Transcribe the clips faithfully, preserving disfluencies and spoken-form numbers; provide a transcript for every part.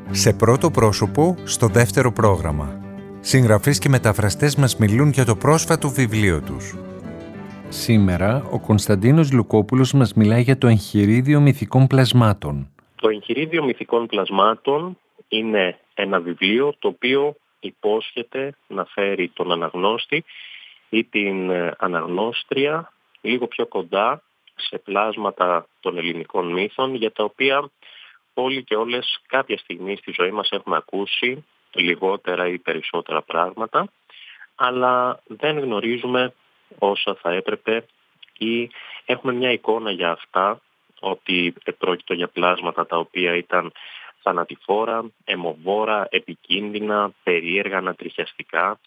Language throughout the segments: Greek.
Σε πρώτο πρόσωπο, στο δεύτερο πρόγραμμα. Συγγραφείς και μεταφραστές μας μιλούν για το πρόσφατο βιβλίο τους. Σήμερα, ο Κωνσταντίνος Λουκόπουλος μας μιλάει για το εγχειρίδιο μυθικών πλασμάτων. Το εγχειρίδιο μυθικών πλασμάτων είναι ένα βιβλίο το οποίο υπόσχεται να φέρει τον αναγνώστη ή την αναγνώστρια λίγο πιο κοντά σε πλάσματα των ελληνικών μύθων, για τα οποία όλοι και όλες κάποια στιγμή στη ζωή μας έχουμε ακούσει λιγότερα ή περισσότερα πράγματα, αλλά δεν γνωρίζουμε όσα θα έπρεπε ή έχουμε μια εικόνα για αυτά, ότι πρόκειται για πλάσματα τα οποία ήταν θανατηφόρα, αιμοβόρα, επικίνδυνα, περίεργα, ανατριχιαστικά,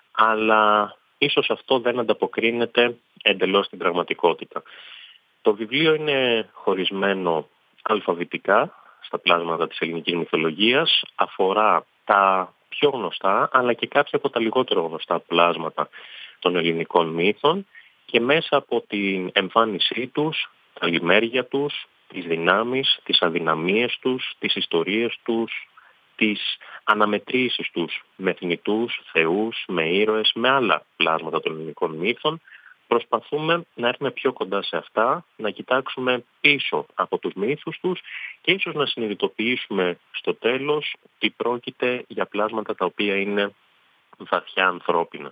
αλλά ίσως αυτό δεν ανταποκρίνεται εντελώς στην πραγματικότητα. Το βιβλίο είναι χωρισμένο αλφαβητικά στα πλάσματα της ελληνικής μυθολογίας, αφορά τα πιο γνωστά αλλά και κάποια από τα λιγότερο γνωστά πλάσματα των ελληνικών μύθων και μέσα από την εμφάνισή τους, τα λιμέρια τους, τις δυνάμεις, τις αδυναμίες τους, τις ιστορίες τους, τις αναμετρήσεις τους με θνητούς, θεούς, με ήρωες, με άλλα πλάσματα των ελληνικών μύθων. Προσπαθούμε να έρθουμε πιο κοντά σε αυτά, να κοιτάξουμε πίσω από τους μύθους τους και ίσως να συνειδητοποιήσουμε στο τέλος ότι πρόκειται για πλάσματα τα οποία είναι βαθιά ανθρώπινα.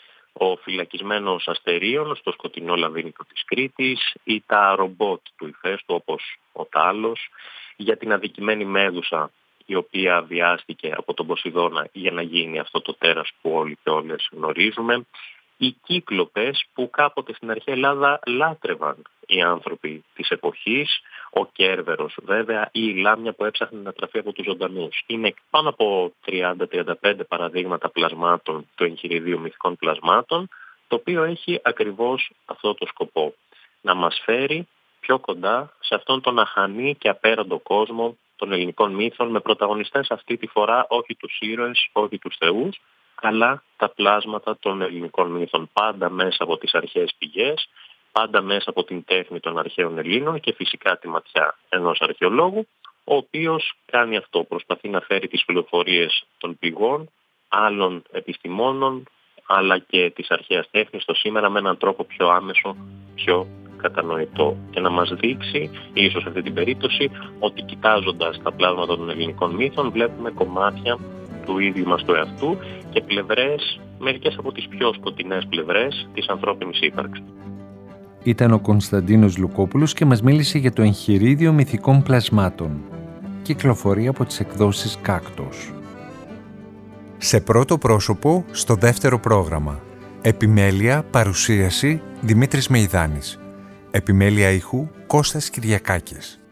Ο φυλακισμένος Αστερίων στο σκοτεινό λαβύρινθο της Κρήτης ή τα ρομπότ του ηφαίστου όπως ο Τάλος, για την αδικημένη Μέδουσα η οποία βιάστηκε από τον Ποσειδώνα για να γίνει αυτό το τέρας που όλοι και όλες γνωρίζουμε. Οι κύκλοπες που κάποτε στην αρχαία Ελλάδα λάτρευαν οι άνθρωποι της εποχής, ο Κέρβερος βέβαια ή η Λάμια που έψαχνε να τραφεί από τους ζωντανούς. Είναι πάνω από τριάντα με τριάντα πέντε παραδείγματα πλασμάτων του εγχειριδίου μυθικών πλασμάτων, το οποίο έχει ακριβώς αυτό το σκοπό, να μας φέρει πιο κοντά σε αυτόν τον αχανή και απέραντο κόσμο των ελληνικών μύθων, με πρωταγωνιστές αυτή τη φορά όχι τους ήρωες, όχι τους θεούς, αλλά τα πλάσματα των ελληνικών μύθων, πάντα μέσα από τις αρχαίες πηγές, πάντα μέσα από την τέχνη των αρχαίων Ελλήνων και φυσικά τη ματιά ενός αρχαιολόγου, ο οποίος κάνει αυτό, προσπαθεί να φέρει τις πληροφορίες των πηγών, άλλων επιστημόνων, αλλά και της αρχαίας τέχνης στο σήμερα με έναν τρόπο πιο άμεσο, πιο κατανοητό και να μας δείξει, ίσως σε αυτή την περίπτωση, ότι κοιτάζοντας τα πλάσματα των ελληνικών μύθων βλέπουμε κομμάτια του ίδιου μας του εαυτού και πλευρές, μερικές από τις πιο σκοτεινές πλευρές της ανθρώπινης ύπαρξης. Ήταν ο Κωνσταντίνος Λουκόπουλος και μας μίλησε για το εγχειρίδιο μυθικών πλασμάτων. Κυκλοφορεί από τις εκδόσεις Κάκτος. Σε πρώτο πρόσωπο, στο δεύτερο πρόγραμμα. Επιμέλεια, παρουσίαση, Δημήτρης Μεϊδάνης. Επιμέλεια ήχου, Κώστας Κυριακάκης.